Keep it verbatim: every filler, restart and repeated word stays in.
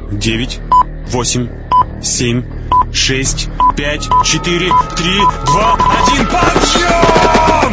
девять, восемь, семь, шесть, пять, четыре, три, два, один, подъем!